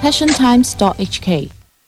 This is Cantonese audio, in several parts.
passiontimes.hk。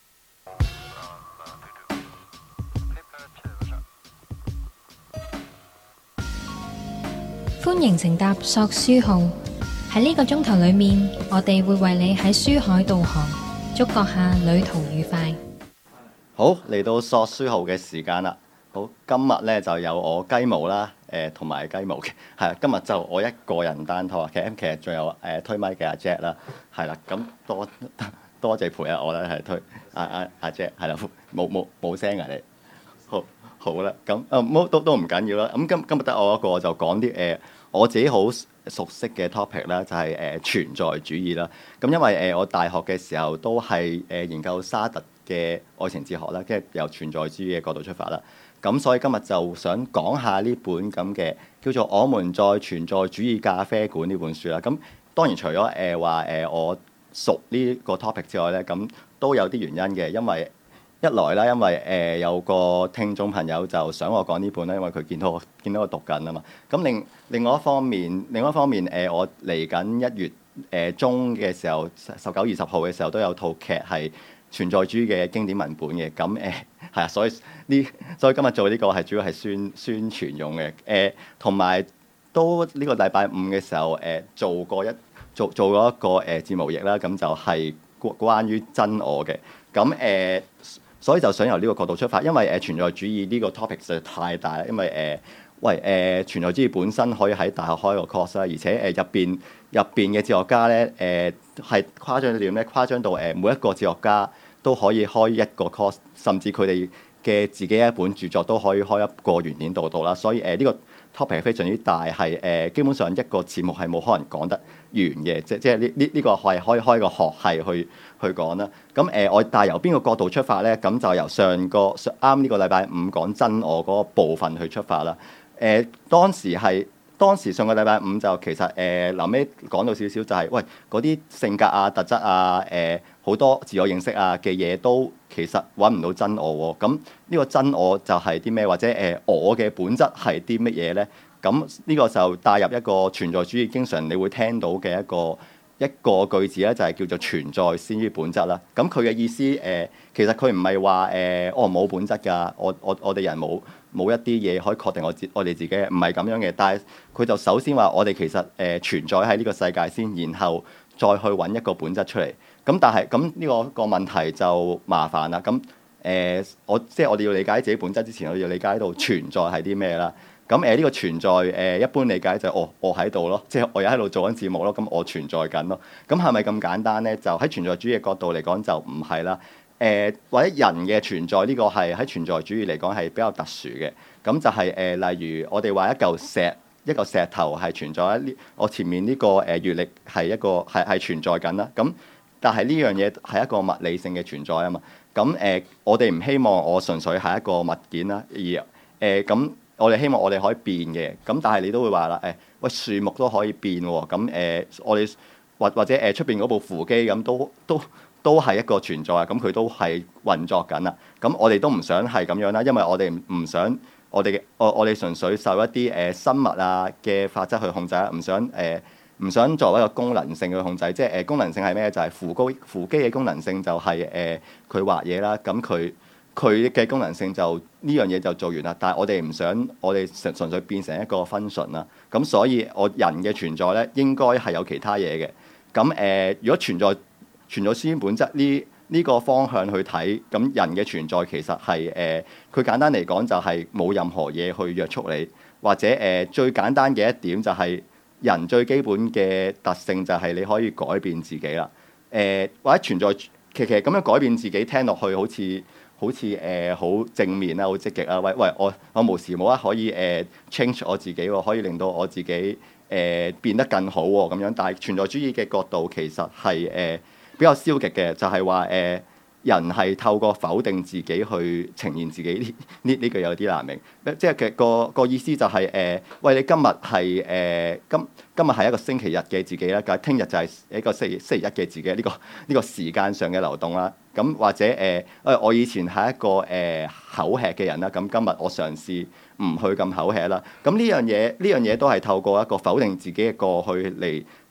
歡迎乘搭索書號，喺呢個鐘頭裏面，我哋會為你喺書海導航，觸覺下旅途愉快。 好，嚟到索書號嘅時間啦。好，今日咧就有我雞毛啦，同埋雞毛嘅，係啦。今日就我一個人單拖，其實仲有推麥嘅阿 Jack 啦，係啦。咁多謝陪下我啦，係推阿 Jack 係啦，冇聲啊你。好啦，咁都唔緊要啦。咁今日得我一個就講啲我自己好熟悉嘅 topic 啦，就係存在主義啦。咁因為我大學嘅時候都係研究沙特嘅愛情哲學啦，跟住由存在主義嘅角度出發啦。咁所以今日就想講下呢本咁嘅叫做《我們在存在主義咖啡館》呢本書啦。咁當然除咗話我熟呢個 topic 之外咧，咁都有啲原因嘅，因為一來啦，因為有個聽眾朋友就想我講呢本啦，因為佢見到我讀緊啊嘛。咁另外一方面我嚟緊1月中嘅時候，19、20號嘅時候都有套劇係存在主義嘅經典文本嘅。咁係啊，所以今日做呢個係主要係宣傳用嘅。同埋都呢個禮拜五嘅時候做過一個節目譯啦，咁就係關於真我嘅。咁所以就想由呢個角度出發，因為存在主義呢個 topic 實在太大啦。因為存在主義本身可以喺大學開個 course 啦，而且入邊嘅哲學家咧係誇張到點咧？誇張到每一個哲學家都可以開一個 course， 甚至佢哋嘅自己一本著作都可以開一個原典導讀啦。所以呢個 topic 係非常之大，係基本上一個節目係冇可能講得完嘅，即係呢個係可以開個學系去講啦。咁我但係由邊個角度出發咧？咁就由啱呢個禮拜五講真我嗰個部分去出發啦。當時上個禮拜五就其實臨尾講到少少就係喂嗰啲性格啊、特質啊、好多自我認識啊嘅嘢都其實揾唔到真我喎。咁呢個真我就係啲咩？或者我嘅本質係啲乜嘢咧？咁呢個就帶入一個存在主義經常你會聽到嘅一個句子咧，就係叫做存在先於本質啦。咁佢嘅意思其實佢唔係話我冇本質㗎，我哋人冇一啲嘢可以確定我哋自己，唔係咁樣嘅。但係佢就首先話我哋其實存在喺呢個世界先，然後再去揾一個本質出嚟。咁但係咁呢個問題就麻煩啦。咁我哋要理解自己本質之前，我哋要理解到存在係啲咩啦。咁呢個存在一般理解就係我喺度咯，即係我又喺度做緊節目咯，咁我存在緊咯。咁係咪咁簡單咧？就喺存在主義嘅角度嚟講就唔係啦。或者人嘅存在呢個係喺存在主義嚟講係比較特殊嘅。咁就係例如我哋話一嚿石頭係存在喺我前面呢個月曆係存在緊啦。咁但係呢樣嘢係一個物理性嘅存在啊嘛。咁我哋唔希望我純粹係一個物件啦，而咁我哋希望我哋可以變嘅。咁但係你都會話啦，喂樹木都可以變喎。咁我哋或者出邊嗰部扶機咁都係一個存在啊。咁佢都係運作緊啦。咁我哋都唔想係咁樣啦，因為我哋唔想我哋純粹受一啲生物啊嘅法則去控制啦，唔想作為一個功能性去控制。即係功能性係咩？就係扶機嘅功能性就係佢畫嘢啦。咁佢嘅功能性就呢樣嘢就做完啦。但係我哋唔想我哋純粹變成一個 function 啦。咁所以我人嘅存在咧應該係有其他嘢嘅。咁如果存在先於本質呢個方向去睇，咁人嘅存在其實係佢簡單嚟講就係冇任何嘢去約束你，或者最簡單嘅一點就係人最基本嘅特性就係你可以改變自己啦。或者存在其實咁樣改變自己聽落去好似好正面啦，好積極啊！喂，我無時無刻可以change 我自己喎，可以令到我自己變得更好喎咁樣。但係存在主義嘅角度其實係比較消極嘅，就係話人係透過否定自己去呈現自己。呢句有啲難明，即係個意思就係喂，你今日係今日係一個星期日嘅自己啦，但係聽日就係一個星期一嘅自己。呢個時間上嘅流動啦。咁或者我以前係一個口吃嘅人啦，咁今日我嘗試唔去咁口吃啦。咁呢樣嘢都係透過一個否定自己嘅過去嚟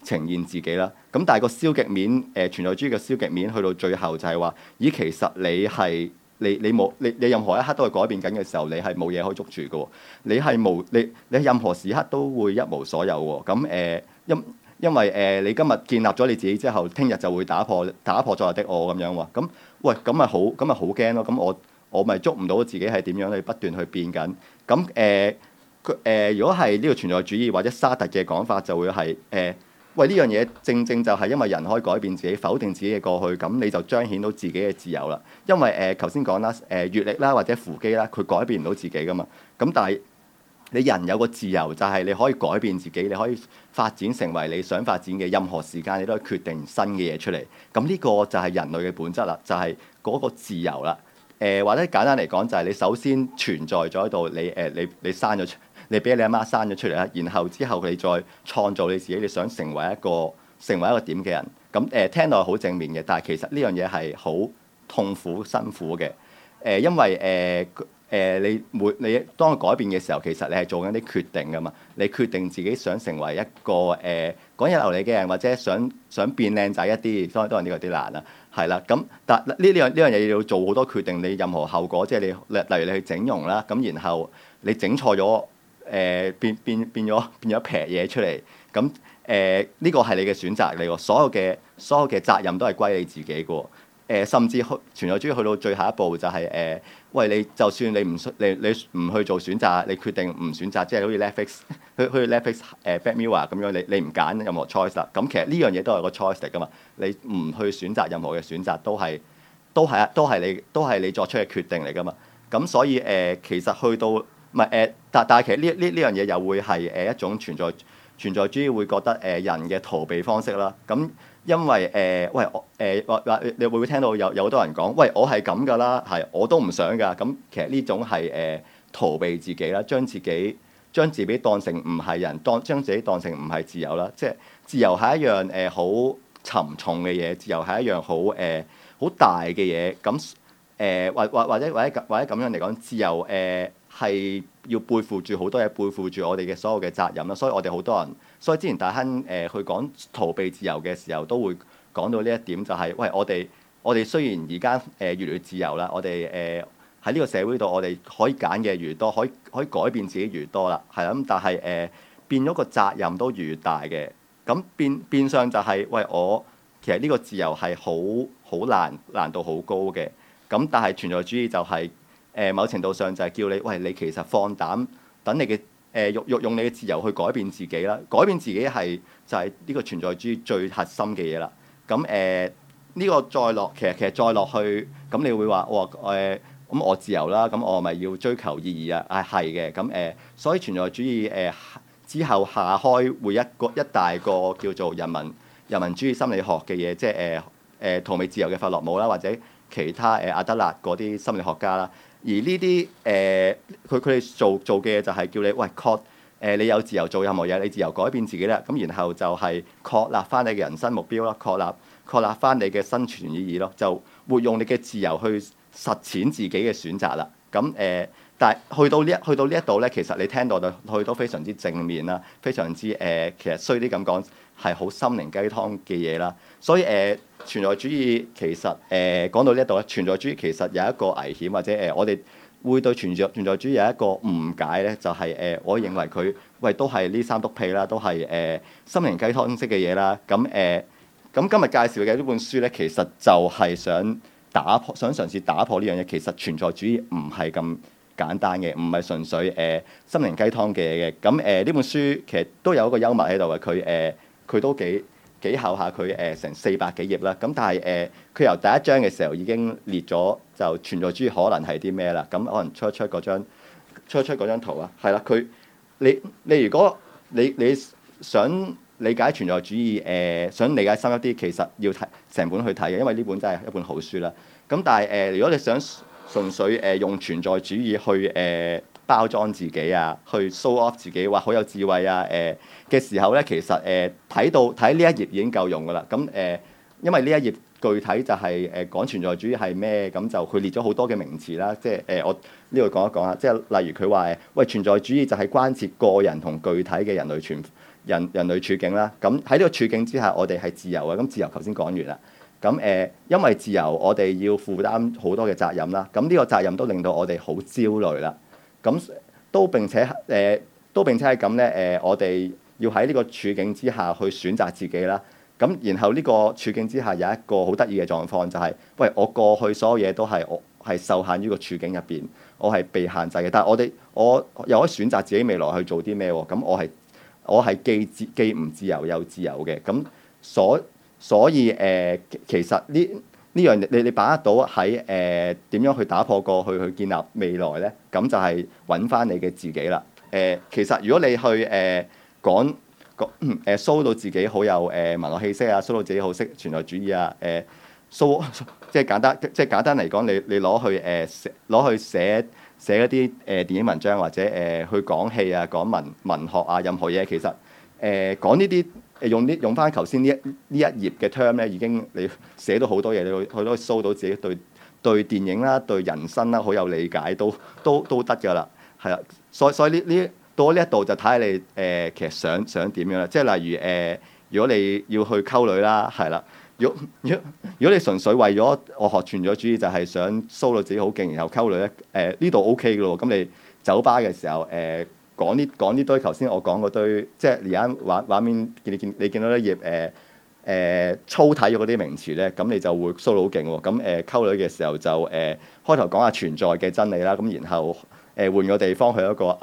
呈現自己啦。咁但係個消極面存在主義嘅消極面去到最後就係話，咦其實你係你冇你任何一刻都係改變緊嘅時候，你係冇嘢可以捉住嘅喎。你任何時刻都會一無所有喎。咁因為你今日建立咗你自己之後，聽日就會打破昨日的我咁樣喎。咁喂咁咪好驚咯。咁我咪捉唔到自己係點樣，你不斷去變緊。咁如果係呢個存在主義或者沙特嘅講法，就會係喂呢樣嘢正正就係因為人可以改變自己，否定自己嘅過去，咁你就彰顯到自己嘅自由啦。因為頭先講啦，閲歷啦或者扶基啦，佢改變唔到自己噶嘛。咁但係你人有個自由，就係你可以改變自己，你可以發展成為你想發展嘅任何時間，你都可以決定新嘅嘢出嚟。咁呢個就係人類嘅本質啦，就係嗰個自由啦。或者簡單嚟講，就係你首先存在咗喺度，你生咗出，你俾你阿媽生咗出嚟啦，然後之後你再創造你自己，你想成為一個點嘅人。咁聽落好正面嘅，但係其實呢樣嘢係好痛苦辛苦嘅。因為你當佢改變嘅時候，其實你係做緊啲決定噶嘛。你決定自己想成為一個講嘢流利嘅人，或者想變靚仔一啲，當然呢個有啲難啦，係啦。咁但呢樣嘢要做好多決定，你任何後果，即係例如你去整容啦，咁然後你整錯咗，變咗撇嘢出嚟，咁呢個係你嘅選擇嚟喎，所有嘅責任都係歸你自己嘅喎。甚至存在主義去到最後一步就係喂，你就算你唔去做選擇，你決定唔選擇，即係好似 Netflix Black Mirror 咁樣，你唔揀任何 choice 啦。咁其實呢樣嘢都係個 choice 嚟噶嘛。你唔去選擇任何嘅選擇，都係你作出嘅決定嚟噶嘛。咁所以其實去到唔係但係其實呢樣嘢又會係一種存在主義會覺得人嘅逃避方式啦。咁因為你會唔會聽到有好多人講，喂，我係咁噶啦，係我都唔想噶。咁其實呢種係逃避自己啦，將自己當成唔係人，將自己當成唔係自由啦。即係自由係一樣好沉重嘅嘢，自由係一樣好大嘅嘢。咁或者咁樣嚟講，自由係要背負住好多嘢，背負住我哋嘅所有嘅責任啦。所以我哋好多人，所以之前大亨去講逃避自由嘅時候，都會講到呢一點，就係喂，我哋雖然而家越嚟越自由啦，我哋喺呢個社會度，我哋可以揀嘅越多，可以改變自己越多啦，係啦。咁但係變咗個責任都越大嘅。咁變相就係喂，我其實呢個自由係好難度好高嘅。咁但係存在主義就係某程度上就係叫你喂，你其實放膽等你嘅用你嘅自由去改變自己啦。改變自己就係呢個存在主義最核心嘅嘢啦。咁呢個再落其實再落去，咁你會話咁我自由啦，咁我咪要追求意義啊？係嘅。咁所以存在主義之後下開會一大個叫做人民主義心理學嘅嘢，即係逃避自由嘅弗洛姆啦，或者其他阿德勒嗰啲心理學家啦。而呢啲佢哋做嘅嘢就係叫你喂你有自由做任何嘢，你自由改變自己啦。咁然後就係確立翻你嘅人生目標啦，確立翻你嘅生存意義咯，就活用你嘅自由去實踐自己嘅選擇啦。咁但係去到呢一度咧，其實你聽到去都非常之正面啦，非常之其實衰啲咁講係好心靈雞湯嘅嘢啦。所以存在主義其實講到呢一度咧，存在主義其實有一個危險，或者我哋會對存在主義有一個誤解咧，就係我認為佢喂都係呢三篤屁啦，都係心靈雞湯式嘅嘢啦。咁今日介紹嘅呢本書咧，其實就係想嘗試打破呢樣嘢。其實存在主義唔係咁簡單嘅，唔係純粹心靈雞湯嘅嘢嘅。咁呢本書其實都有一個幽默喺度嘅，佢都幾厚下，佢成400幾頁啦。咁但係佢由第一章嘅時候已經列咗就存在主義可能係啲咩啦。咁可能出嗰張圖啊，係啦。你如果你想理解存在主義想理解深一啲，其實要睇成本去睇嘅，因為呢本真係一本好書啦。咁但係如果你想純粹用存在主義去包裝自己啊，去 show off 自己，話好有智慧啊嘅時候咧，其實睇呢一頁已經夠用噶啦。咁因為呢一頁具體就係講存在主義係咩，咁就佢列咗好多嘅名詞啦。即係我呢度講一講啊。即係例如佢話喂，存在主義就係關切個人同具體嘅人類人類處境啦。咁喺呢個處境之下，我哋係自由嘅。咁自由頭先講完啦。咁因為自由，我哋要負擔好多嘅責任啦。咁呢個責任都令到我哋好焦慮啦。咁都並且係咁咧。我哋要喺呢個處境之下去選擇自己啦。咁然後呢個處境之下有一個好得意嘅狀況，就係喂，我過去所有嘢都係我係受限於個處境入邊，我係被限制嘅。但係我又可以選擇自己未來去做啲咩喎？咁我係既唔自由又自由嘅。咁所以其實呢樣你把握到喺點樣去打破過去去建立未來咧？咁就係揾翻你嘅自己啦。其實如果你去講show 到自己好有文學氣息啊，show 到自己好識存在主義啊，show 即係簡單嚟講，你攞去寫一啲電影文章或者去講戲啊、講文學啊，任何嘢其實講呢啲用翻頭先呢一頁嘅 term 咧，已經你寫到好多嘢，你可以 show 到自己對電影啦、對人生啦好有理解，都得㗎啦，係啦。所以到呢一度就睇下你其實想點樣啦。即係例如如果你要去溝女啦，係啦。如果你純粹為咗我學存在主義，就係想 show 到自己好勁，然後溝女咧，呢度 OK 嘅咯。咁你酒吧嘅時候講呢堆頭先我講嗰堆，即係而家畫面你見到一頁粗體嗰啲名詞咧，咁你就會 show 到好勁喎。咁溝女嘅時候就開頭講下存在嘅真理啦，咁然後換個地方去一個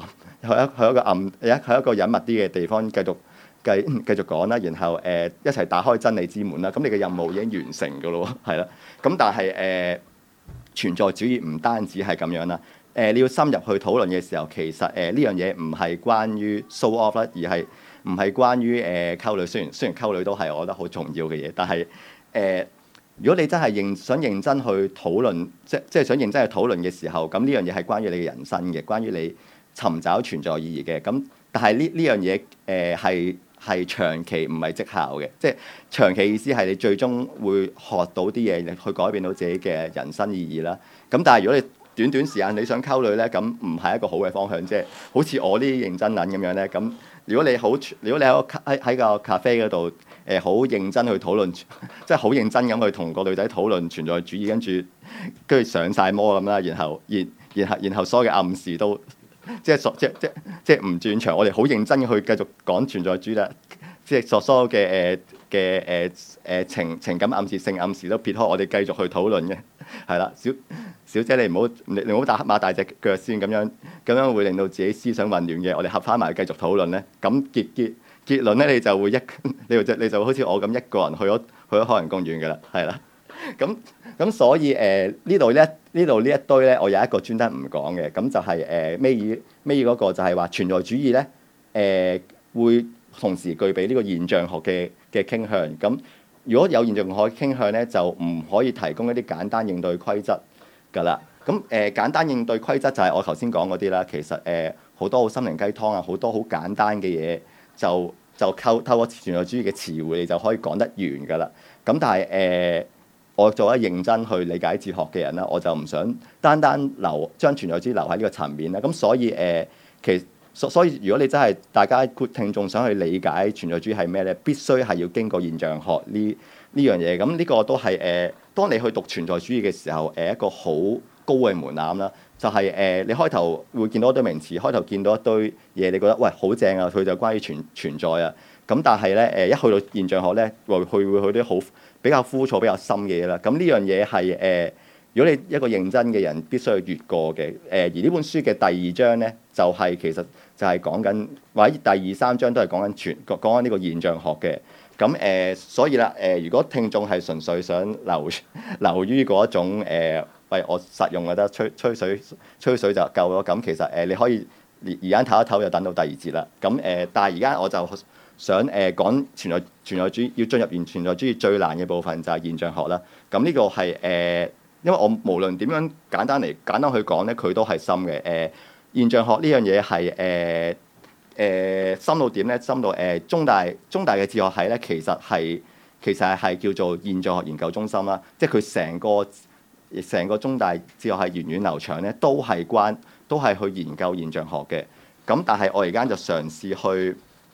隱密啲嘅地方繼續講啦，然後一齊打開真理之門啦。咁你嘅任務已經完成㗎咯，係啦。咁但係存在主義唔單止係咁樣啦。你要深入去討論嘅時候，其實呢樣嘢唔係關於 show off 啦，而係唔係關於溝女。雖然溝女都係我覺得好重要嘅嘢，但係如果你真係想認真去討論，即係想認真去討論嘅時候，咁呢樣嘢係關於你嘅人生嘅，關於你尋找存在意義嘅。咁但係呢樣嘢係長期唔係績效嘅，即係長期意思係你最終會學到啲嘢，去改變到自己嘅人生意義啦。咁但係如果你短時間你想溝女咧，咁唔係一個好嘅方向，即係好似我呢啲認真撚咁樣咧。咁如果你喺個咖啡嗰度好認真去討論，即係好認真咁去同個女仔討論存在主義，跟住上晒魔咁啦，然後所有嘅暗示都即係唔轉場，我哋好認真去繼續講存在主義啦，即係所有嘅情感暗示、性暗示都撇開，我哋繼續去討論嘅，係啦。小姐你唔好擘大隻腳先，咁樣會令到自己思想混亂嘅。我哋合翻埋繼續討論咧，咁結論咧，你就會你就好似我咁一個人去咗海洋公園嘅啦，係啦。咁所以呢度呢一堆咧，我有一個專登唔講嘅，咁就係尾二嗰個就係話存在主義咧會同時具備呢個現象學嘅傾向。咁如果有現象學傾向咧，就唔可以提供一啲簡單應對規則㗎啦。咁簡單應對規則就係我頭先講嗰啲啦。其實好多好心靈雞湯啊，好多好簡單嘅嘢就透過存在主義嘅詞彙，你就可以講得完㗎啦。咁但係我作為認真去理解哲學嘅人啦，我就唔想單將存在主義留喺呢個層面啦。咁所以所以如果你真係大家聽眾想去理解存在主義係咩咧，必須係要經過現象學呢樣嘢。咁呢個都係當你去讀存在主義嘅時候，一個好高嘅門檻啦。就係你開頭會見到一堆名詞，開頭見到一堆嘢，你覺得喂好正啊，佢就關於存在啊。咁但係咧一去到現象學咧，會去啲好比較枯燥、比較深嘅嘢啦。咁呢樣嘢係如果你一個認真嘅人必須去越過嘅。而呢本書嘅第二章咧，其實就係講緊，或者第二三章都係講緊呢個現象學嘅。咁所以啦，如果聽眾係純粹想流於嗰一種喂我實用就得，吹水就夠咯。咁其實你可以而家唞一唞，就等到第二節啦。咁但係而家我就想講存在主義，要進入存在主義最難嘅部分就係現象學啦。咁呢個係因為我無論點樣簡單去講咧，佢都係深嘅。現象學呢樣嘢係深到點咧？深到中大嘅哲學系咧，其實係叫做現象學研究中心啦。即係佢成個中大哲學系源遠流長咧，都係去研究現象學嘅。咁但係我而家就嘗試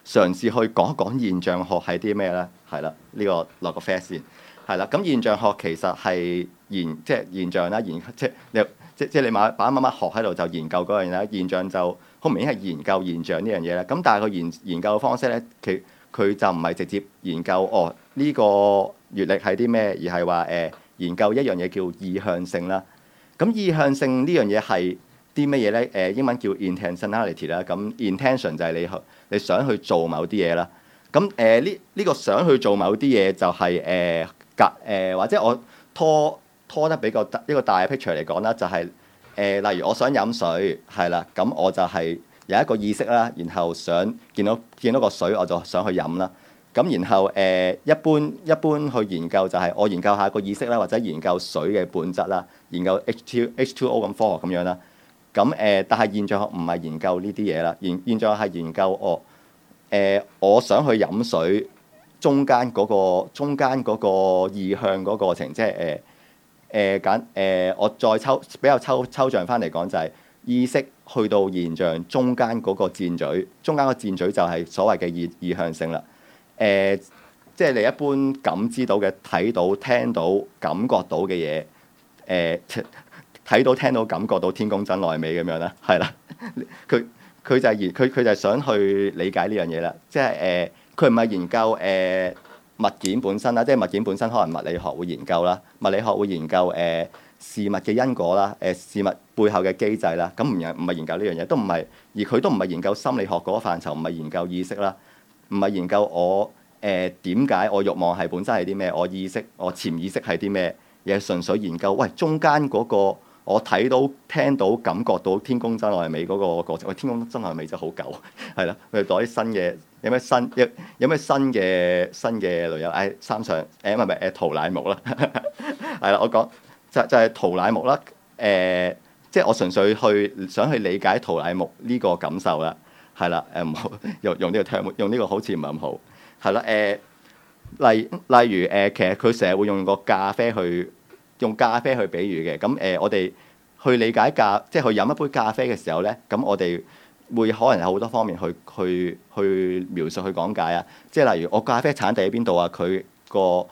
嘗試去講一講現象學係啲咩咧？係啦，呢個落個 fact 先係啦。咁現象學其實係即係現象啦，即係你把乜乜學喺度就研究嗰樣嘢啦。現象就好明顯係研究現象呢樣嘢咧。咁但係佢研究嘅方式咧，佢就唔係直接研究呢個月曆係啲咩，而係話研究一樣嘢叫意向性啦。咁意向性呢樣嘢係啲乜嘢咧？英文叫 intentionality 啦。咁 intention 就係你想去做某啲嘢啦。咁呢個想去做某啲嘢就係或者我拖得比較一個大嘅 picture 嚟講啦，就係例如我想飲水係啦，咁我就係有一個意識啦，然後想見到個水我就想去飲啦。咁然後一般去研究就係我研究下個意識啦，或者研究水嘅本質啦，研究 H2O 咁科學咁樣啦。咁但係現象學唔係研究呢啲嘢啦，現象學係研究我想去飲水中間嗰個意向嗰個過程，即係我再比較抽象翻嚟講，就係意識去到現象中間嗰個箭嘴，中間個箭嘴就係所謂嘅意向性啦。即係你一般感知到嘅、睇到、聽到、感覺到嘅嘢，睇到、聽到、感覺到天公真內美咁樣啦，係啦。佢就係想去理解呢樣嘢啦。即係佢唔係研究物件本身啦，即係物件本身可能物理學會研究啦，物理學會研究事物嘅因果啦，事物背後嘅機制啦。咁唔係研究呢樣嘢，都唔係，而佢都唔係研究心理學嗰個範疇，唔係研究意識啦，唔係研究我點解我慾望係本身係啲咩，我意識我潛意識係啲咩，而係純粹研究中間嗰個我睇到、聽到、感覺到天公真內美嗰個過程。天公真內美真係好舊，係啦。佢哋攞啲新嘅，有咩新嘅女友？三上唔係陶乃木啦，係啦。我講就係陶乃木啦。即係我純粹想去理解陶乃木呢個感受啦，係啦。唔好用呢個 term， 用呢個好似唔係咁好，係啦。例如其實佢成日會用咖啡去比喻嘅。咁我哋去理解即係去飲一杯咖啡嘅時候咧，咁我哋會可能有好多方面去描述去講解啊。即係例如我咖啡產地喺邊度啊？佢個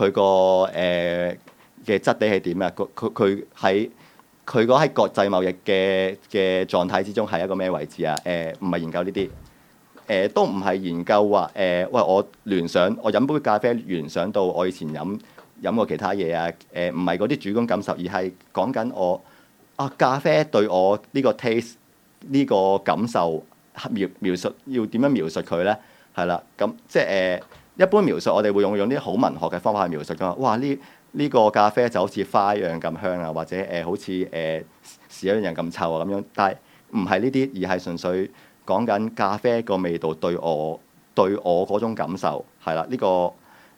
嘅質地係點啊？佢喺國際貿易嘅狀態之中係一個咩位置啊？唔係研究呢啲，都唔係研究話我聯想我飲杯咖啡聯想到我以前飲過其他嘢啊。唔係嗰啲主觀感受，而係講緊咖啡對我呢個 taste 呢個感受描述要點樣描述佢咧？係啦，咁即係一般描述我哋會用啲好文學嘅方法去描述㗎。哇！呢個咖啡就好似花一樣咁香啊，或者好似屎一樣咁臭啊咁樣。但係唔係呢啲，而係純粹講緊咖啡個味道對我嗰種感受係啦。呢個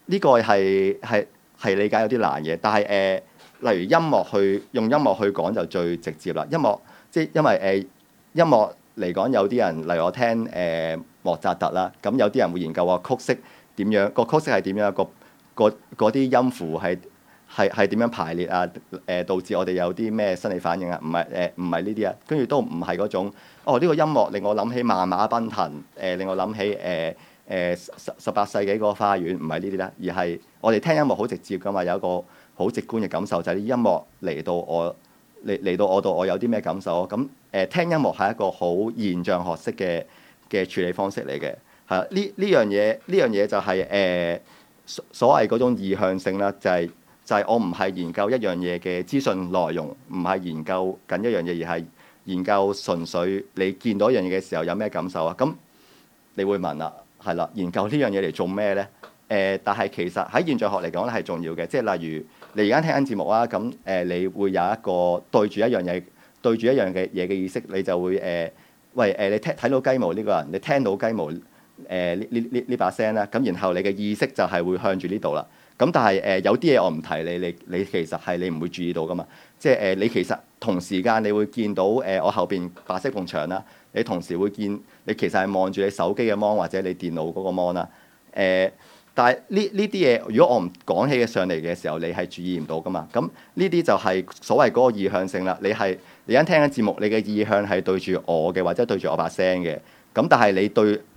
係理解有啲難嘅，但係例如用音樂去講就最直接啦。音樂即係因為音樂嚟講，有啲人例如我聽莫扎特啦，咁有啲人會研究曲式點樣，個曲式係點樣，嗰啲音符係點樣排列啊？導致我哋有啲咩生理反應啊？唔係呢啲啊，跟住都唔係嗰種呢個音樂令我諗起萬馬奔騰，令我諗起18世紀嗰個花園，唔係呢啲啦，而係我哋聽音樂好直接噶嘛，有一個好直觀嘅感受，就係啲音樂嚟到我度，我有啲咩感受？咁聽音樂係一個好現象學式嘅處理方式嚟嘅，係呢樣嘢就係所謂嗰種意向性啦，就係我唔係研究一樣嘢嘅資訊內容，唔係研究緊一樣嘢，而係研究純粹你見到一樣嘢嘅時候有咩感受啊？咁你會問啦，係啦，研究呢樣嘢嚟做咩咧？但係其實喺現象學嚟講咧係重要嘅，即係例如你而家聽緊節目啊，咁你會有一個對住一樣嘢嘅意識，你就會你睇到雞毛呢個人，你聽到雞毛呢把聲啦，咁然後你嘅意識就係會向住呢度啦。咁但係有啲嘢我唔提你其實係你唔會注意到噶嘛。即係你其實同時間你會見到我後邊白色埲牆啦，你同時會見你其實係望住你手機嘅 mon 或者你電腦嗰個 mon 啦。但係呢啲嘢，如果我唔講起嘅上嚟嘅時候，你係注意唔到噶嘛。咁呢啲就係所謂嗰個意向性啦。你而家聽緊節目，你嘅意向係對住我嘅，或者對住我把聲嘅。咁但係你對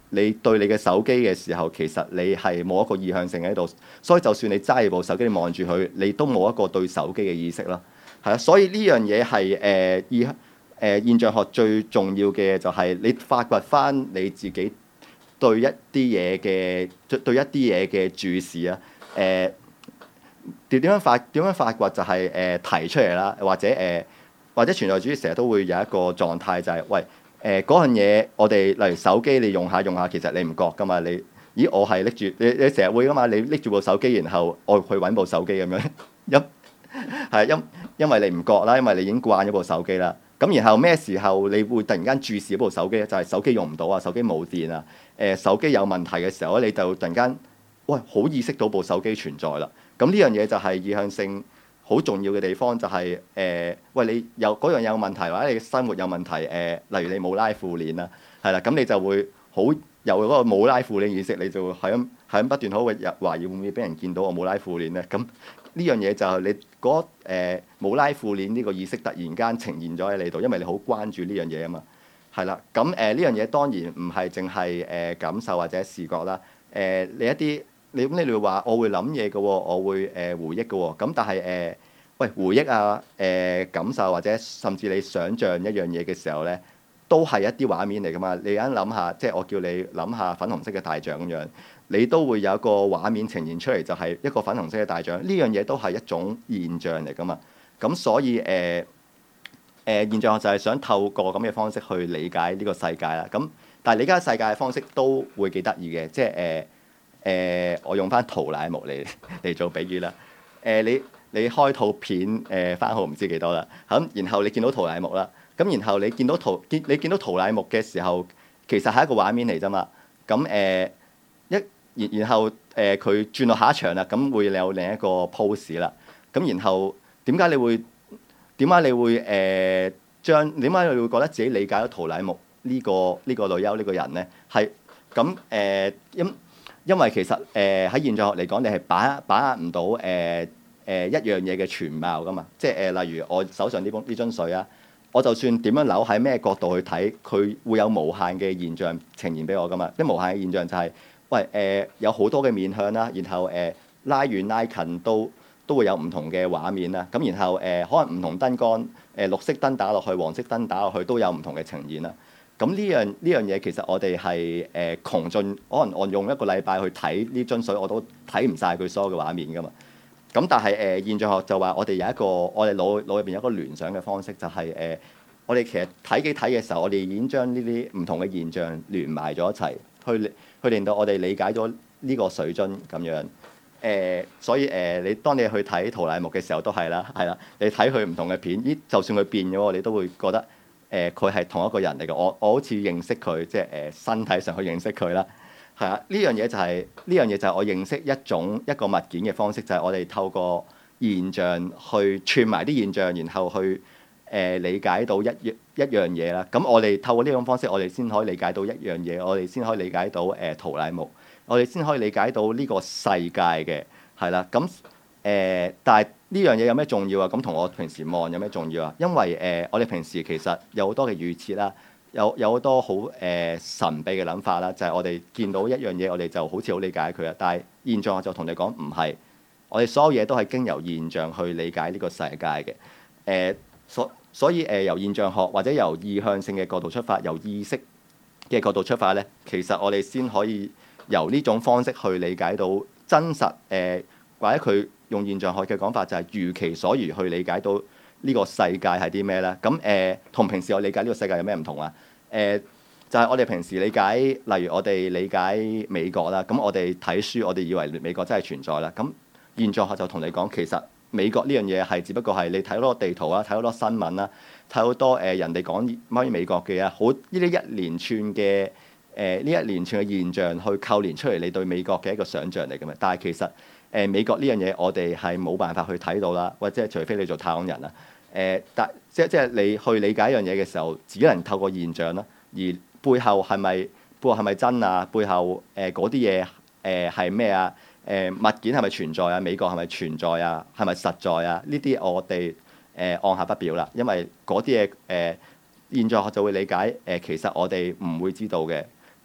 你對你嘅手機嘅時候，其實你係冇一個意向性喺度，所以就算你揸住部手機，你望住佢，你都冇一個對手機嘅意識咯。係啊，所以呢樣嘢係現象學最重要嘅就係你發掘翻你自己對一啲嘢嘅注視啊。點樣發掘就係提出嚟啦，或者存在主義成日都會有一個狀態就係、喂嗰樣嘢，我哋例如手機你用下，其實你唔覺噶嘛，咦我係拎住你成日會噶嘛，你拎住部手機，然後我去揾部手機咁樣，因為你唔覺啦，因為你已經慣咗部手機啦。咁然後咩時候你會突然間注視一部手機咧？就係手機用唔到啊，手機冇電啊，手機有問題嘅時候咧，你就突然間喂好意識到部手機存在啦。咁呢樣嘢就係意向性好重要嘅地方，就係喂你有嗰樣有問題，或者你生活有問題，例如你冇拉褲鏈啦，係啦，咁你就會好有嗰個冇拉褲鏈意識，你就會係咁不斷好懷疑會唔會俾人見到我冇拉褲鏈咧？咁呢樣嘢就係你嗰冇拉褲鏈呢個意識突然間呈現咗喺你度，因為你好關注呢樣嘢啊嘛，係啦。咁呢樣嘢當然唔係淨係感受或者視覺啦。你一啲你會話我會諗嘢嘅喎，我會回憶嘅喎。咁但係喂回憶啊感受或者甚至你想像一樣嘢嘅時候咧，都係一啲畫面嚟㗎嘛。你啱諗下，即係我叫你諗下粉紅色嘅大象咁樣，你都會有一個畫面呈現出嚟，就係一個粉紅色嘅大象。呢樣嘢都係一種現象嚟㗎嘛。咁所以現象學就係想透過咁嘅方式去理解呢個世界啦。咁但係理解世界嘅方式都會幾得意嘅，即係我用翻圖乃木嚟做比喻啦。你開套片番號唔知幾多啦，咁然後你見到圖乃木啦，咁然後你見到圖乃木嘅時候，其實係一個畫面嚟啫嘛。咁然後佢轉到下一場啦，咁會有另一個 pose 啦。咁然後點解你會點解你會覺得自己理解咗圖乃木呢個女優呢個人咧？係咁因為其實喺現象學嚟講，你係把握唔到一樣嘢嘅全貌噶嘛。即係例如我手上呢樽水啊，我就算點樣扭喺咩角度去睇，佢會有無限嘅現象呈現俾我噶嘛。啲無限嘅現象就係喂有好多嘅面向啦，然後拉遠拉近都會有唔同嘅畫面啦。咁然後可能唔同燈光綠色燈打落去，黃色燈打落去都有唔同嘅呈現啦。咁呢樣嘢其實我哋係窮盡，可能我用一個禮拜去睇呢樽水，我都睇唔晒佢所有嘅畫面噶嘛。咁但係現象學就話我哋有一個我哋腦入邊有一個聯想嘅方式，就係我哋其實睇嘅時候，我哋已經將呢啲唔同嘅現象聯埋咗一齊，去令到我哋理解咗呢個水樽咁樣。所以當你去睇圖乃木嘅時候都係啦，你睇佢唔同嘅片，就算佢變咗，你都會覺得佢係同一個人嚟嘅。我好似認識佢，即係身體上去認識佢啦。係啊，呢樣嘢就係我認識一個物件嘅方式，就係我哋透過現象去串埋啲現象，然後去理解到一樣嘢啦。咁我哋透過呢種方式，我哋先可以理解到一樣嘢，我哋先可以理解到圖乃木，我哋先可以理解到呢個世界嘅，係啦。咁但係呢樣嘢有咩重要啊？咁同我平時望有咩重要啊？因為我哋平時其實有好多嘅預設啦。有好多好神秘嘅諗法啦，就係我哋見到一樣嘢，我哋就好似好理解佢啦。但係現象學就同你講唔係，我哋所有嘢都係經由現象去理解呢個世界嘅。所以由現象學或者由意向性嘅角度出發，由意識嘅角度出發咧，其實我哋先可以由呢種方式去理解到真實。或者佢用現象學嘅講法就係如其所如去理解到呢個世界係啲咩咧？咁同平時我理解呢個世界有咩唔同啊？就係我哋平時理解，例如我哋理解美國啦，咁我哋睇書，我哋以為美國真係存在啦。咁現象學就同你講，其實美國呢樣嘢係只不過係你睇好多地圖啦，睇好多新聞啦，睇好多人哋講關於美國嘅嘢，好呢啲一連串嘅現象去扣連出嚟，你對美國嘅一個想像嚟嘅嘛。但係其實美國呢樣嘢我哋係冇辦法去睇到啦，或者除非你做太空人啦。但即係你去理解一樣嘢嘅時候，只能透過現象啦。而背後係咪真啊？背後嗰啲嘢係咩啊？物件係咪存在啊？美國係咪存在啊？係咪實在啊？呢啲我哋按下不表啦，因為嗰啲嘢現象學就會理解其實我哋唔會知道嘅。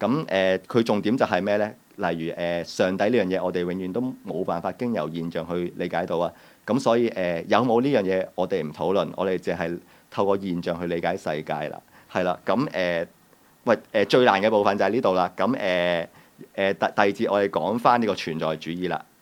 咁佢重點就係咩咧？例如上帝呢樣嘢，我哋永遠都冇辦法經由現象去理解到啊。咁所以有冇呢樣嘢，我哋唔討論，我哋淨係透過現象去理解世界啦。係啦，咁最難嘅部分就係呢度啦。咁第二節我哋講翻呢個存在主義啦。